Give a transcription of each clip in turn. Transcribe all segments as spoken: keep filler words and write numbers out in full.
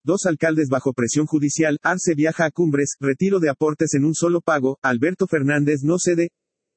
Dos alcaldes bajo presión judicial, Arce viaja a Cumbres, retiro de aportes en un solo pago, Alberto Fernández no cede.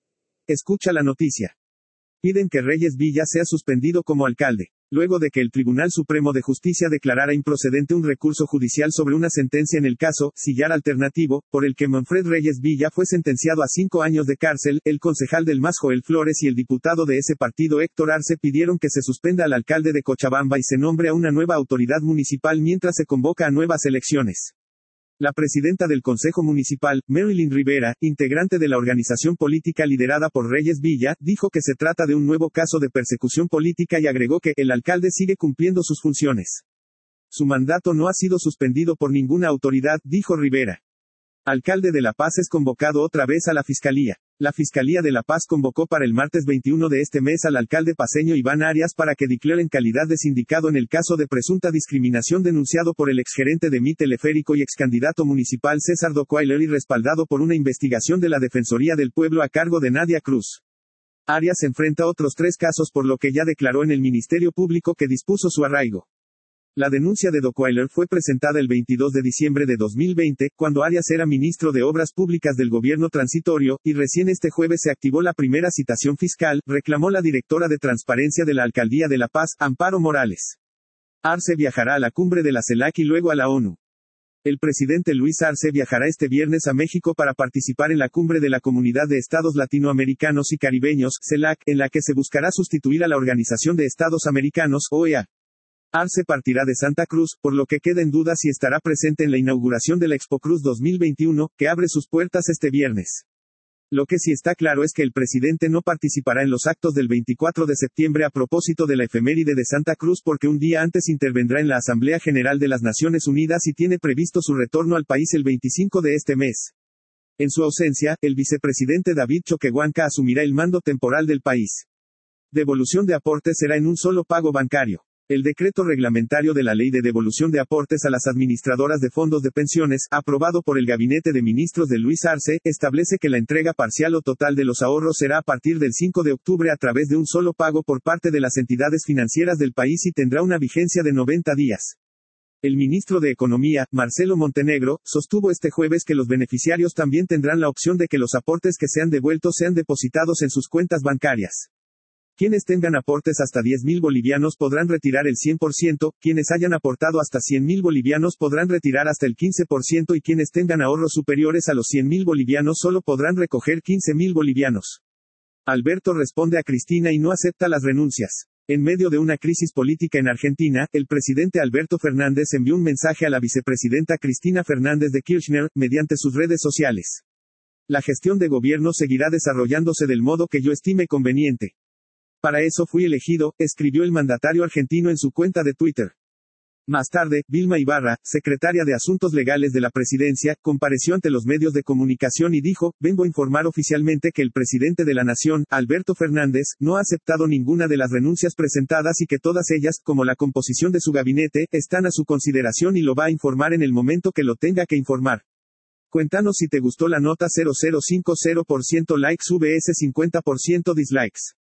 Escucha la noticia. Piden que Reyes Villa sea suspendido como alcalde. Luego de que el Tribunal Supremo de Justicia declarara improcedente un recurso judicial sobre una sentencia en el caso, Sillar Alternativo, por el que Manfred Reyes Villa fue sentenciado a cinco años de cárcel, el concejal del M A S Joel Flores y el diputado de ese partido Héctor Arce pidieron que se suspenda al alcalde de Cochabamba y se nombre a una nueva autoridad municipal mientras se convoca a nuevas elecciones. La presidenta del Consejo Municipal, Marilyn Rivera, integrante de la organización política liderada por Reyes Villa, dijo que se trata de un nuevo caso de persecución política y agregó que el alcalde sigue cumpliendo sus funciones. Su mandato no ha sido suspendido por ninguna autoridad, dijo Rivera. Alcalde de La Paz es convocado otra vez a la Fiscalía. La Fiscalía de La Paz convocó para el martes veintiuno de este mes al alcalde paceño Iván Arias para que declare en calidad de sindicado en el caso de presunta discriminación denunciado por el exgerente de M I Teleférico y excandidato municipal César Docweiler y respaldado por una investigación de la Defensoría del Pueblo a cargo de Nadia Cruz. Arias enfrenta otros tres casos por lo que ya declaró en el Ministerio Público que dispuso su arraigo. La denuncia de Docweiler fue presentada el veintidós de diciembre de dos mil veinte, cuando Arias era ministro de Obras Públicas del gobierno transitorio, y recién este jueves se activó la primera citación fiscal, reclamó la directora de Transparencia de la Alcaldía de La Paz, Amparo Morales. Arce viajará a la cumbre de la CELAC y luego a la ONU. El presidente Luis Arce viajará este viernes a México para participar en la cumbre de la Comunidad de Estados Latinoamericanos y Caribeños, CELAC, en la que se buscará sustituir a la Organización de Estados Americanos, O E A. Arce partirá de Santa Cruz, por lo que queda en duda si estará presente en la inauguración de la ExpoCruz dos mil veintiuno, que abre sus puertas este viernes. Lo que sí está claro es que el presidente no participará en los actos del veinticuatro de septiembre a propósito de la efeméride de Santa Cruz porque un día antes intervendrá en la Asamblea General de las Naciones Unidas y tiene previsto su retorno al país el veinticinco de este mes. En su ausencia, el vicepresidente David Choquehuanca asumirá el mando temporal del país. Devolución de aportes será en un solo pago bancario. El decreto reglamentario de la Ley de Devolución de Aportes a las Administradoras de Fondos de Pensiones, aprobado por el Gabinete de Ministros de Luis Arce, establece que la entrega parcial o total de los ahorros será a partir del cinco de octubre a través de un solo pago por parte de las entidades financieras del país y tendrá una vigencia de noventa días. El ministro de Economía, Marcelo Montenegro, sostuvo este jueves que los beneficiarios también tendrán la opción de que los aportes que sean devueltos sean depositados en sus cuentas bancarias. Quienes tengan aportes hasta diez mil bolivianos podrán retirar el cien por ciento, quienes hayan aportado hasta cien mil bolivianos podrán retirar hasta el quince por ciento y quienes tengan ahorros superiores a los cien mil bolivianos solo podrán recoger quince mil bolivianos. Alberto responde a Cristina y no acepta las renuncias. En medio de una crisis política en Argentina, el presidente Alberto Fernández envió un mensaje a la vicepresidenta Cristina Fernández de Kirchner, mediante sus redes sociales. La gestión de gobierno seguirá desarrollándose del modo que yo estime conveniente. Para eso fui elegido, escribió el mandatario argentino en su cuenta de Twitter. Más tarde, Vilma Ibarra, secretaria de Asuntos Legales de la Presidencia, compareció ante los medios de comunicación y dijo, vengo a informar oficialmente que el presidente de la Nación, Alberto Fernández, no ha aceptado ninguna de las renuncias presentadas y que todas ellas, como la composición de su gabinete, están a su consideración y lo va a informar en el momento que lo tenga que informar. Cuéntanos si te gustó la nota. Cero cero cinco cero por ciento likes vs cincuenta por ciento dislikes.